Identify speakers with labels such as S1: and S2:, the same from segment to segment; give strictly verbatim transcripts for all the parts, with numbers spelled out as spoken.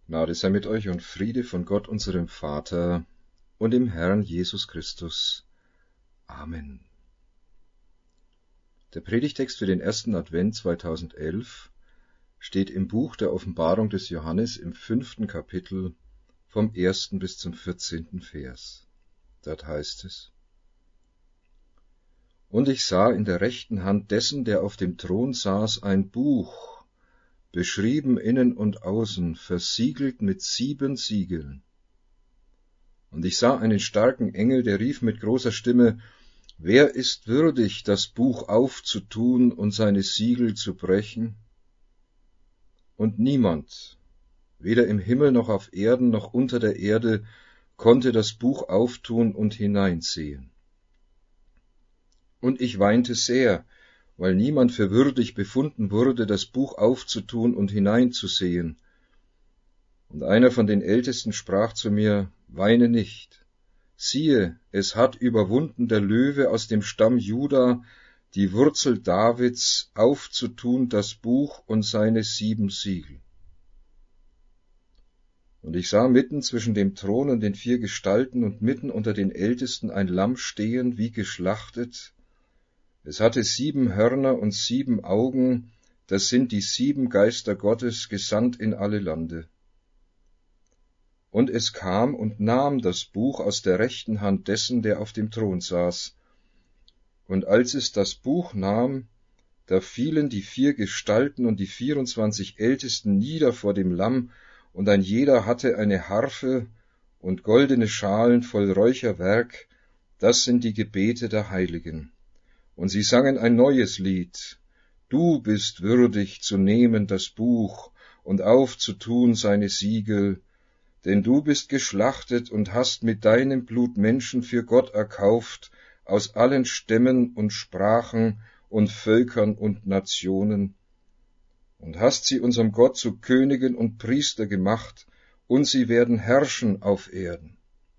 S1: Gnade sei mit euch und Friede von Gott, unserem Vater und dem Herrn Jesus Christus. Amen. Der Predigtext für den ersten Advent zweitausendelf steht im Buch der Offenbarung des Johannes im fünften Kapitel vom ersten bis zum vierzehnten Vers. Dort heißt es: Und ich sah in der rechten Hand dessen, der auf dem Thron saß, ein Buch, beschrieben innen und außen, versiegelt mit sieben Siegeln. Und ich sah einen starken Engel, der rief mit großer Stimme: Wer ist würdig, das Buch aufzutun und seine Siegel zu brechen? Und niemand, weder im Himmel noch auf Erden noch unter der Erde, konnte das Buch auftun und hineinsehen. Und ich weinte sehr, weil niemand für würdig befunden wurde, das Buch aufzutun und hineinzusehen. Und einer von den Ältesten sprach zu mir: Weine nicht. Siehe, es hat überwunden der Löwe aus dem Stamm Juda, die Wurzel Davids, aufzutun das Buch und seine sieben Siegel. Und ich sah mitten zwischen dem Thron und den vier Gestalten und mitten unter den Ältesten ein Lamm stehen, wie geschlachtet. Es hatte sieben Hörner und sieben Augen, das sind die sieben Geister Gottes, gesandt in alle Lande. Und es kam und nahm das Buch aus der rechten Hand dessen, der auf dem Thron saß. Und als es das Buch nahm, da fielen die vier Gestalten und die vierundzwanzig Ältesten nieder vor dem Lamm, und ein jeder hatte eine Harfe und goldene Schalen voll Räucherwerk, das sind die Gebete der Heiligen. Und sie sangen ein neues Lied: Du bist würdig zu nehmen das Buch und aufzutun seine Siegel, denn du bist geschlachtet und hast mit deinem Blut Menschen für Gott erkauft, aus allen Stämmen und Sprachen und Völkern und Nationen, und hast sie unserem Gott zu Königen und Priester gemacht, und sie werden herrschen auf Erden.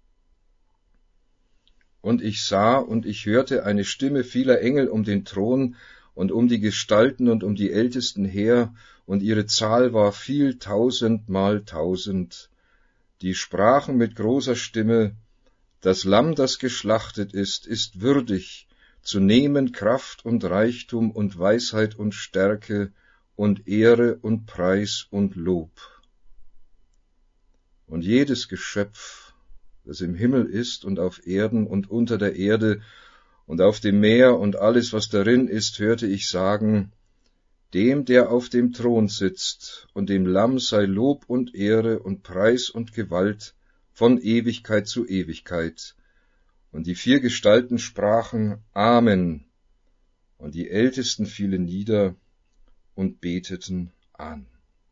S1: Und ich sah und ich hörte eine Stimme vieler Engel um den Thron und um die Gestalten und um die Ältesten her, und ihre Zahl war viel tausend mal tausend. Die sprachen mit großer Stimme: Das Lamm, das geschlachtet ist, ist würdig, zu nehmen Kraft und Reichtum und Weisheit und Stärke und Ehre und Preis und Lob. Und jedes Geschöpf, das im Himmel ist und auf Erden und unter der Erde und auf dem Meer und alles, was darin ist, hörte ich sagen: Dem, der auf dem Thron sitzt, und dem Lamm sei Lob und Ehre und Preis und Gewalt von Ewigkeit zu Ewigkeit. Und die vier Gestalten sprachen: Amen. Und die Ältesten fielen nieder und beteten an.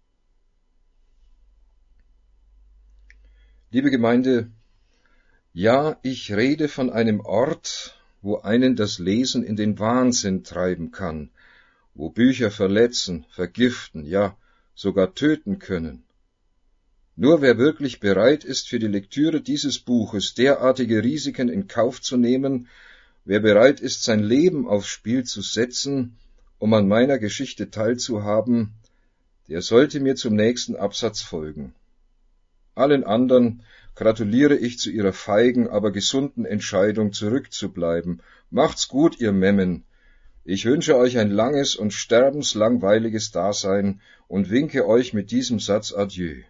S1: Liebe Gemeinde, ja, ich rede von einem Ort, wo einen das Lesen in den Wahnsinn treiben kann, wo Bücher verletzen, vergiften, ja, sogar töten können. Nur wer wirklich bereit ist, für die Lektüre dieses Buches derartige Risiken in Kauf zu nehmen, wer bereit ist, sein Leben aufs Spiel zu setzen, um an meiner Geschichte teilzuhaben, der sollte mir zum nächsten Absatz folgen. Allen anderen gratuliere ich zu ihrer feigen, aber gesunden Entscheidung, zurückzubleiben. Macht's gut, ihr Memmen. Ich wünsche euch ein langes und sterbenslangweiliges Dasein und winke euch mit diesem Satz Adieu.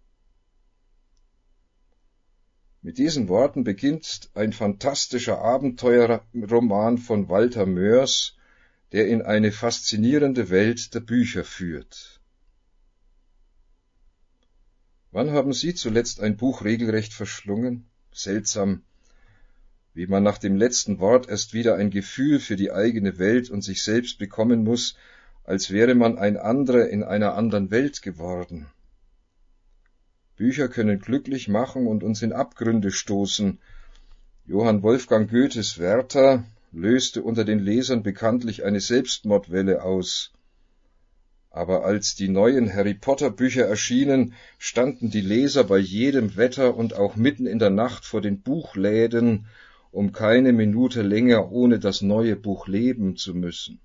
S1: Mit diesen Worten beginnt ein fantastischer Abenteuerroman von Walter Moers, der in eine faszinierende Welt der Bücher führt. Wann haben Sie zuletzt ein Buch regelrecht verschlungen? Seltsam, wie man nach dem letzten Wort erst wieder ein Gefühl für die eigene Welt und sich selbst bekommen muss, als wäre man ein anderer in einer anderen Welt geworden. Bücher können glücklich machen und uns in Abgründe stoßen. Johann Wolfgang Goethes Werther löste unter den Lesern bekanntlich eine Selbstmordwelle aus. Aber als die neuen Harry-Potter-Bücher erschienen, standen die Leser bei jedem Wetter und auch mitten in der Nacht vor den Buchläden, um keine Minute länger ohne das neue Buch leben zu müssen.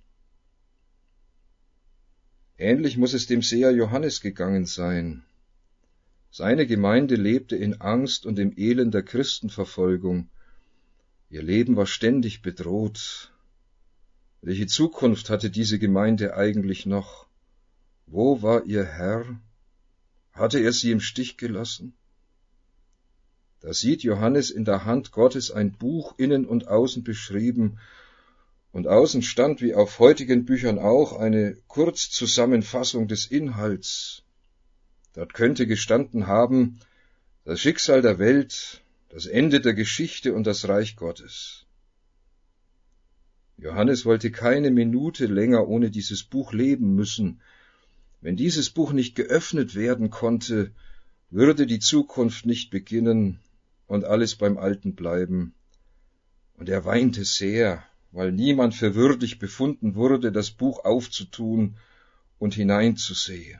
S1: Ähnlich muss es dem Seher Johannes gegangen sein. Seine Gemeinde lebte in Angst und im Elend der Christenverfolgung. Ihr Leben war ständig bedroht. Welche Zukunft hatte diese Gemeinde eigentlich noch? Wo war ihr Herr? Hatte er sie im Stich gelassen? Da sieht Johannes in der Hand Gottes ein Buch innen und außen beschrieben, und außen stand, wie auf heutigen Büchern auch, eine Kurzzusammenfassung des Inhalts. Dort könnte gestanden haben, das Schicksal der Welt, das Ende der Geschichte und das Reich Gottes. Johannes wollte keine Minute länger ohne dieses Buch leben müssen. Wenn dieses Buch nicht geöffnet werden konnte, würde die Zukunft nicht beginnen und alles beim Alten bleiben. Und er weinte sehr, weil niemand für würdig befunden wurde, das Buch aufzutun und hineinzusehen.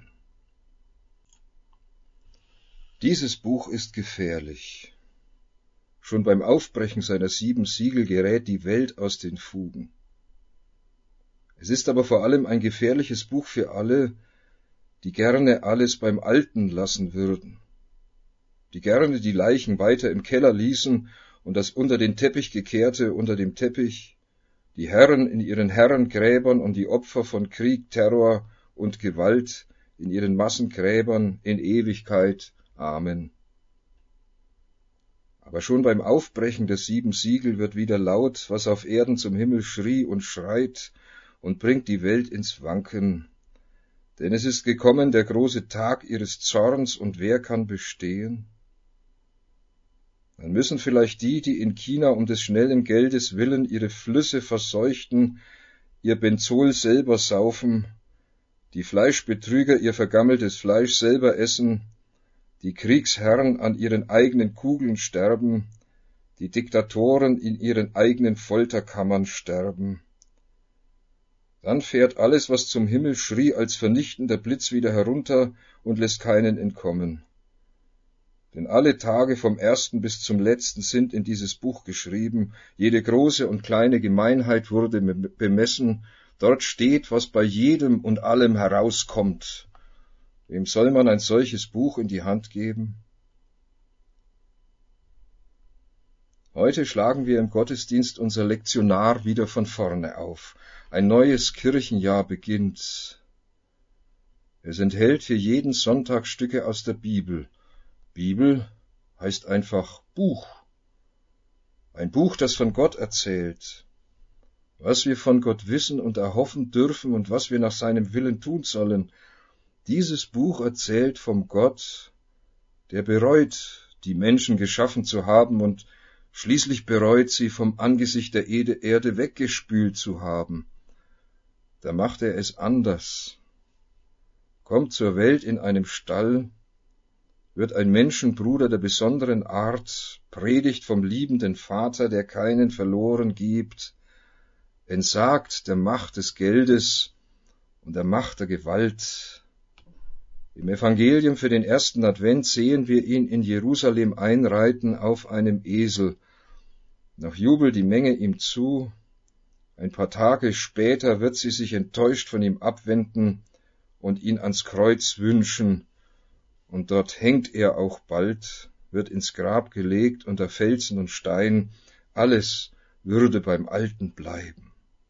S1: Dieses Buch ist gefährlich. Schon beim Aufbrechen seiner sieben Siegel gerät die Welt aus den Fugen. Es ist aber vor allem ein gefährliches Buch für alle, die gerne alles beim Alten lassen würden, die gerne die Leichen weiter im Keller ließen und das unter den Teppich gekehrte unter dem Teppich, die Herren in ihren Herrengräbern und die Opfer von Krieg, Terror und Gewalt in ihren Massengräbern in Ewigkeit. Amen. Aber schon beim Aufbrechen der sieben Siegel wird wieder laut, was auf Erden zum Himmel schrie und schreit und bringt die Welt ins Wanken. Denn es ist gekommen der große Tag ihres Zorns, und wer kann bestehen? Dann müssen vielleicht die, die in China um des schnellen Geldes willen ihre Flüsse verseuchten, ihr Benzol selber saufen, die Fleischbetrüger ihr vergammeltes Fleisch selber essen, die Kriegsherren an ihren eigenen Kugeln sterben, die Diktatoren in ihren eigenen Folterkammern sterben. Dann fährt alles, was zum Himmel schrie, als vernichtender Blitz wieder herunter und lässt keinen entkommen. Denn alle Tage vom ersten bis zum letzten sind in dieses Buch geschrieben, jede große und kleine Gemeinheit wurde bemessen, dort steht, was bei jedem und allem herauskommt. Wem soll man ein solches Buch in die Hand geben? Heute schlagen wir im Gottesdienst unser Lektionar wieder von vorne auf. Ein neues Kirchenjahr beginnt. Es enthält für jeden Sonntag Stücke aus der Bibel. Bibel heißt einfach Buch. Ein Buch, das von Gott erzählt, was wir von Gott wissen und erhoffen dürfen und was wir nach seinem Willen tun sollen. Dieses Buch erzählt vom Gott, der bereut, die Menschen geschaffen zu haben und schließlich bereut, sie vom Angesicht der Erde weggespült zu haben. Da macht er es anders. Kommt zur Welt in einem Stall, wird ein Menschenbruder der besonderen Art, predigt vom liebenden Vater, der keinen verloren gibt, entsagt der Macht des Geldes und der Macht der Gewalt. Im Evangelium für den ersten Advent sehen wir ihn in Jerusalem einreiten auf einem Esel. Noch jubelt die Menge ihm zu. Ein paar Tage später wird sie sich enttäuscht von ihm abwenden und ihn ans Kreuz wünschen. Und dort hängt er auch bald, wird ins Grab gelegt unter Felsen und Stein. Alles würde beim Alten bleiben.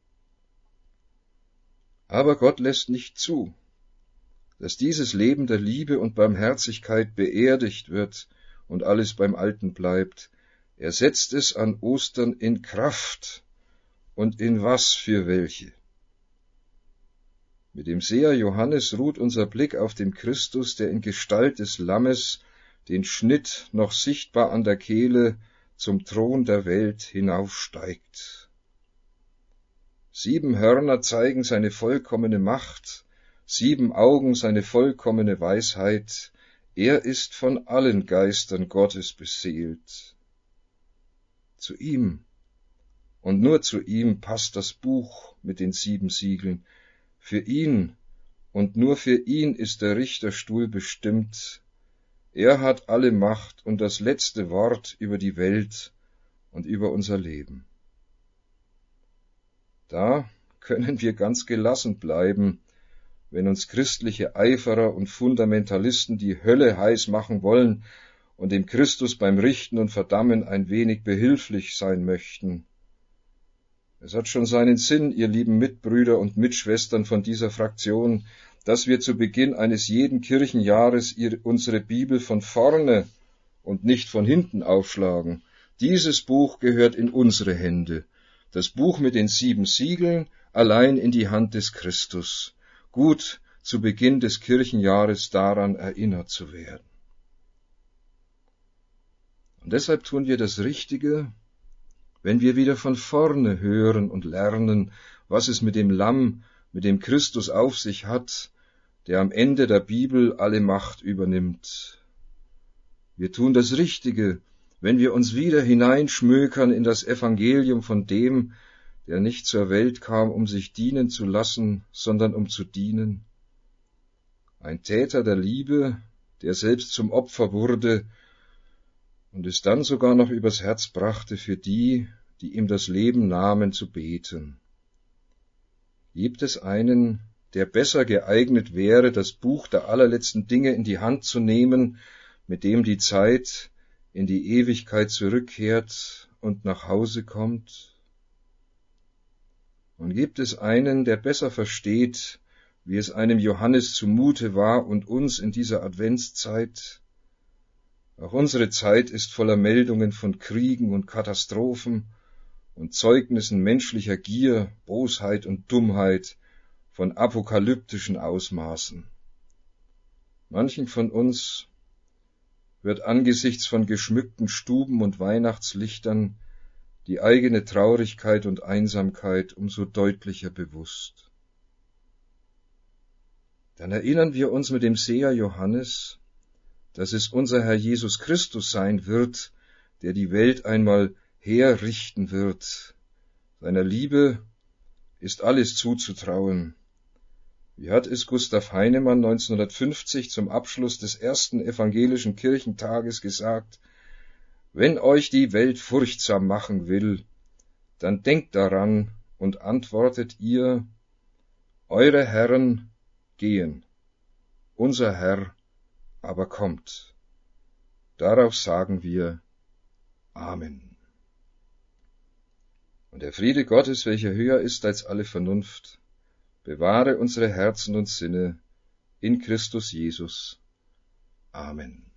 S1: Aber Gott lässt nicht zu, dass dieses Leben der Liebe und Barmherzigkeit beerdigt wird und alles beim Alten bleibt. Er setzt es an Ostern in Kraft. Und in was für welche? Mit dem Seher Johannes ruht unser Blick auf den Christus, der in Gestalt des Lammes den Schnitt noch sichtbar an der Kehle zum Thron der Welt hinaufsteigt. Sieben Hörner zeigen seine vollkommene Macht, sieben Augen seine vollkommene Weisheit. Er ist von allen Geistern Gottes beseelt. Zu ihm und nur zu ihm passt das Buch mit den sieben Siegeln. Für ihn und nur für ihn ist der Richterstuhl bestimmt. Er hat alle Macht und das letzte Wort über die Welt und über unser Leben. Da können wir ganz gelassen bleiben, wenn uns christliche Eiferer und Fundamentalisten die Hölle heiß machen wollen und dem Christus beim Richten und Verdammen ein wenig behilflich sein möchten. Es hat schon seinen Sinn, ihr lieben Mitbrüder und Mitschwestern von dieser Fraktion, dass wir zu Beginn eines jeden Kirchenjahres unsere Bibel von vorne und nicht von hinten aufschlagen. Dieses Buch gehört in unsere Hände. Das Buch mit den sieben Siegeln allein in die Hand des Christus. Gut, zu Beginn des Kirchenjahres daran erinnert zu werden. Und deshalb tun wir das Richtige, wenn wir wieder von vorne hören und lernen, was es mit dem Lamm, mit dem Christus auf sich hat, der am Ende der Bibel alle Macht übernimmt. Wir tun das Richtige, wenn wir uns wieder hineinschmökern in das Evangelium von dem, der nicht zur Welt kam, um sich dienen zu lassen, sondern um zu dienen. Ein Täter der Liebe, der selbst zum Opfer wurde und es dann sogar noch übers Herz brachte, für die, die ihm das Leben nahmen, zu beten. Gibt es einen, der besser geeignet wäre, das Buch der allerletzten Dinge in die Hand zu nehmen, mit dem die Zeit in die Ewigkeit zurückkehrt und nach Hause kommt? Und gibt es einen, der besser versteht, wie es einem Johannes zumute war und uns in dieser Adventszeit? Auch unsere Zeit ist voller Meldungen von Kriegen und Katastrophen und Zeugnissen menschlicher Gier, Bosheit und Dummheit von apokalyptischen Ausmaßen. Manchen von uns wird angesichts von geschmückten Stuben und Weihnachtslichtern die eigene Traurigkeit und Einsamkeit umso deutlicher bewusst. Dann erinnern wir uns mit dem Seher Johannes, dass es unser Herr Jesus Christus sein wird, der die Welt einmal herrichten wird. Seiner Liebe ist alles zuzutrauen. Wie hat es Gustav Heinemann neunzehnhundertfünfzig zum Abschluss des ersten evangelischen Kirchentages gesagt: Wenn euch die Welt furchtsam machen will, dann denkt daran und antwortet ihr: Eure Herren gehen, unser Herr aber kommt. Darauf sagen wir Amen. Und der Friede Gottes, welcher höher ist als alle Vernunft, bewahre unsere Herzen und Sinne in Christus Jesus. Amen.